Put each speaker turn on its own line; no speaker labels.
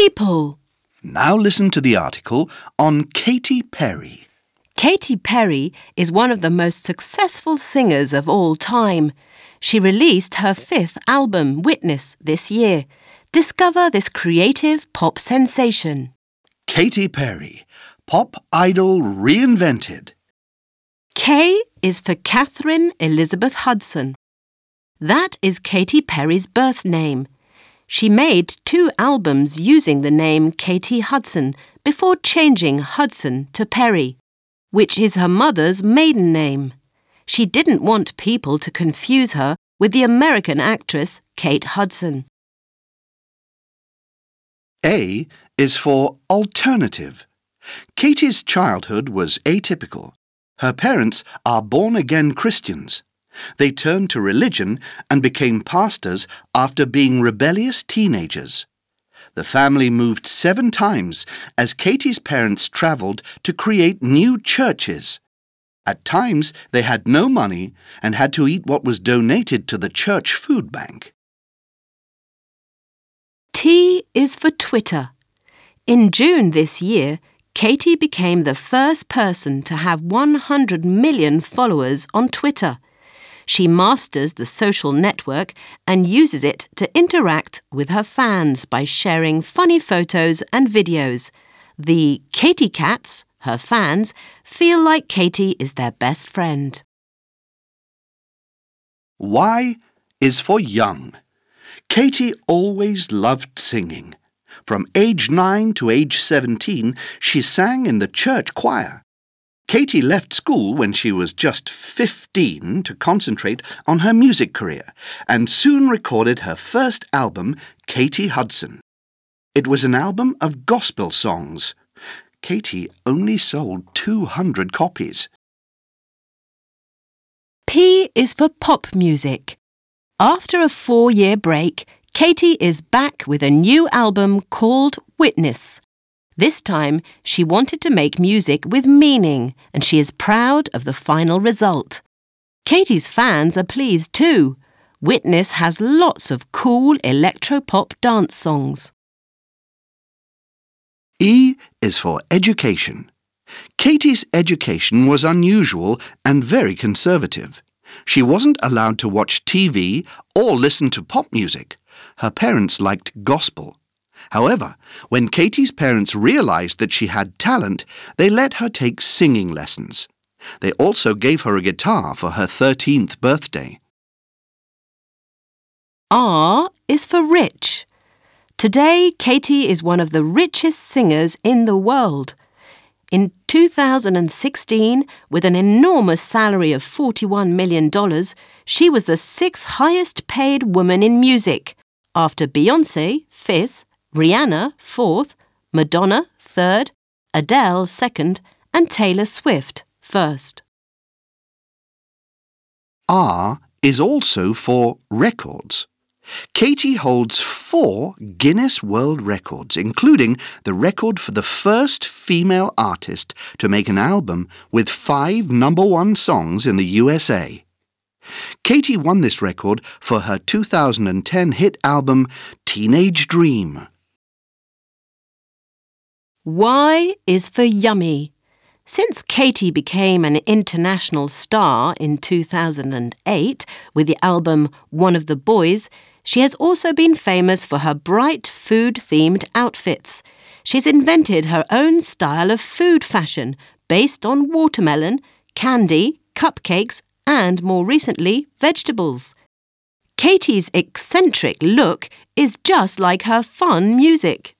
people.
Now listen to the article on Katy Perry.
Katy Perry is one of the most successful singers of all time. She released her 5th album, Witness, this year. Discover this creative pop sensation.
Katy Perry, pop idol reinvented.
K is for Catherine Elizabeth Hudson. That is Katy Perry's birth name. She made 2 albums using the name Katy Hudson before changing Hudson to Perry, which is her mother's maiden name. She didn't want people to confuse her with the American actress Kate Hudson.
A is for alternative. Katy's childhood was atypical. Her parents are born-again Christians. They turned to religion and became pastors after being rebellious teenagers. The family moved 7 times as Katy's parents travelled to create new churches. At times, they had no money and had to eat what was donated to the church food bank.
T is for Twitter. In June this year, Katy became the first person to have 100 million followers on Twitter. She masters the social network and uses it to interact with her fans by sharing funny photos and videos. The Katy Cats, her fans, feel like Katy is their best friend.
Y is for young. Katy always loved singing. From age 9 to age 17, she sang in the church choir. Katy left school when she was just 15 to concentrate on her music career and soon recorded her first album, Katy Hudson. It was an album of gospel songs. Katy only sold 200 copies.
P is for pop music. After a 4-year break, Katy is back with a new album called Witness. This time, she wanted to make music with meaning, and she is proud of the final result. Katy's fans are pleased too. Witness has lots of cool electropop dance songs.
E is for education. Katy's education was unusual and very conservative. She wasn't allowed to watch TV or listen to pop music. Her parents liked gospel. However, when Katy's parents realized that she had talent, they let her take singing lessons. They also gave her a guitar for her 13th birthday.
R is for rich. Today, Katy is one of the richest singers in the world. In 2016, with an enormous salary of $41 million, she was the 6th highest paid woman in music, after Beyoncé, 5th, Rihanna, 4th, Madonna, 3rd, Adele, 2nd, and Taylor Swift, 1st.
R is also for records. Katy holds 4 Guinness World Records, including the record for the first female artist to make an album with 5 #1 songs in the USA. Katy won this record for her 2010 hit album Teenage Dream.
Y is for yummy. Since Katy became an international star in 2008 with the album One of the Boys, she has also been famous for her bright food-themed outfits. She's invented her own style of food fashion based on watermelon, candy, cupcakes, and more recently, vegetables. Katy's eccentric look is just like her fun music.